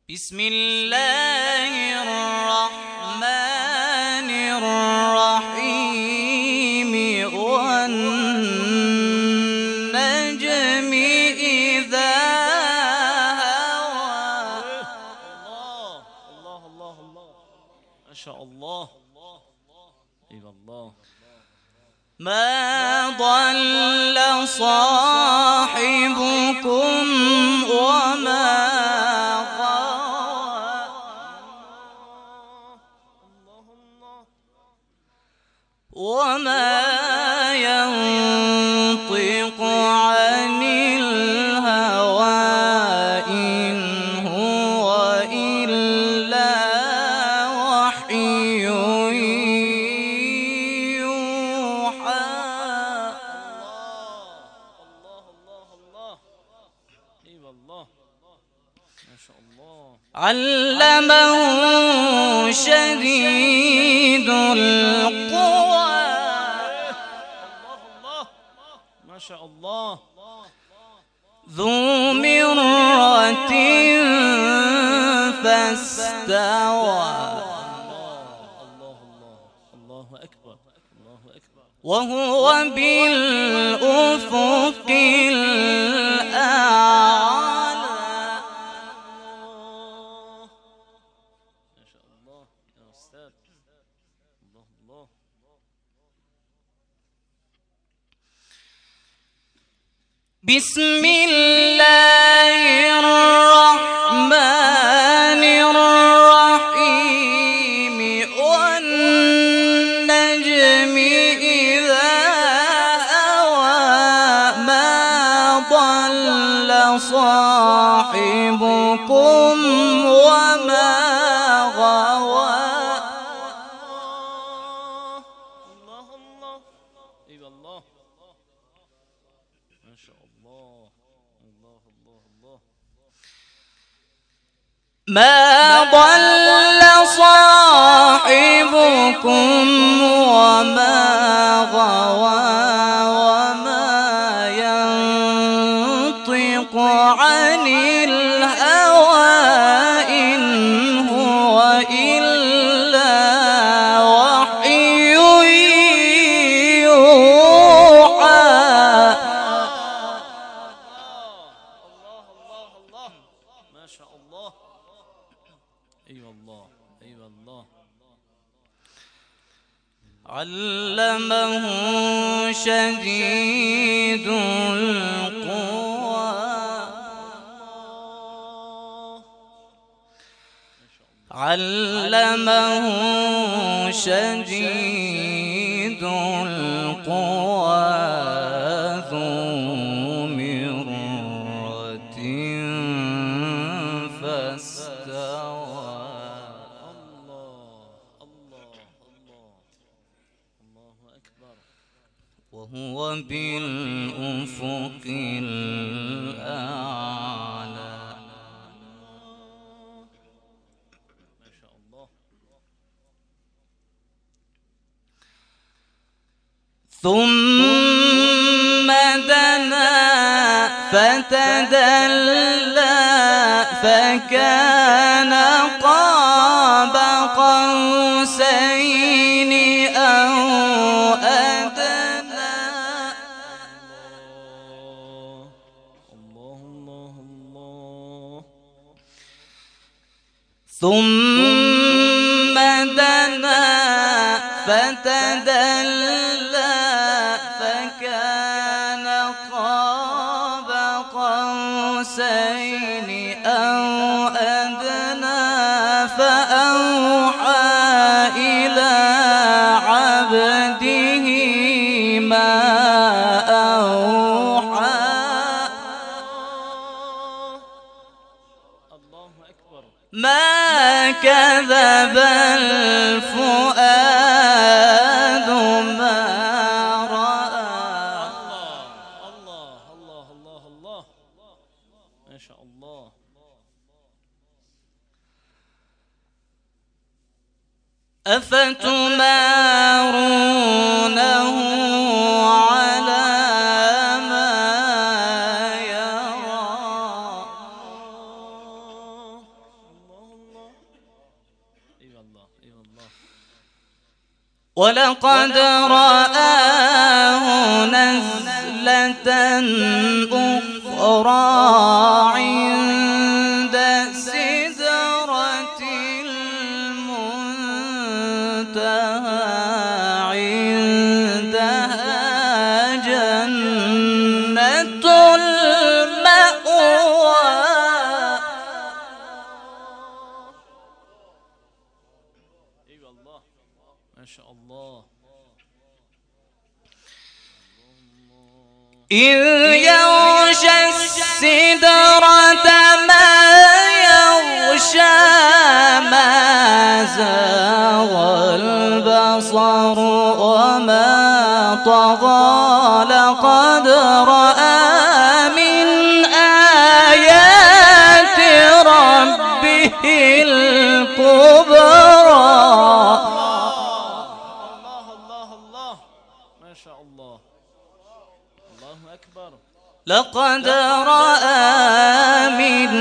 بسم الله الرحمن الرحيم والنجم إذا هوى. الله الله الله ما شاء الله. ايوه الله. ما ضل صاحبكم وما غوى وما ينطق عن الهوى إن هو إلا وحي يوحى. الله الله الله. ايوه الله ما شاء الله. علمه شديد القوى الله الله ما شاء الله. ذو مرة فاستوى الله الله أكبر الله أكبر. وهو بالأفق الأعلى. ما شاء الله يا أستاذ. الله الله. بسم الله الرحمن الرحيم والنجم إذا هوى. ما ضل صاحبكم وما غوى. الله الله. أيوة الله ما شاء الله. الله الله الله. ما ضل صاحبكم وما غوى وما ينطق عن الهوى إن هو إلا وحي يوحى. الله الله الله ما شاء الله. أيوة الله أيوة الله. علمه شديد القوى علمه شديد القوى ذو مرة فاستوى. الله الله الله. الله أكبر. وهو بالأفق الأعلى. ما شاء الله. ثم دنا فتدلى فكان قاب قوسين أو أدنى. الله الله الله. ثم دنا فتدلى فكان قاب قوسين أو أدنى فأوحى إلى عبده ما أوحى. الله أكبر. ما كذب الفؤاد ما رأى. الله الله الله الله. ما شاء الله. أفتمارونه على ما يرى. ولقد رآه نزلة أخرى عند سدرة المنتهى عندها جنة المأوى. ايوه الله ما شاء الله. إذ يغشى السدرة ما يغشى ما زاغ البصر وما طغى لقد رأى من آيات ربه الكبرى. الله الله الله ما شاء الله. الله أكبر. لقد رأى من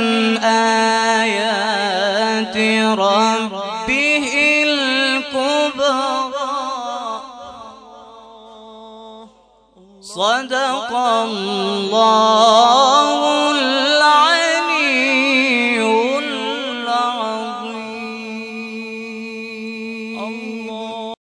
آيات ربه الكبرى. صدق الله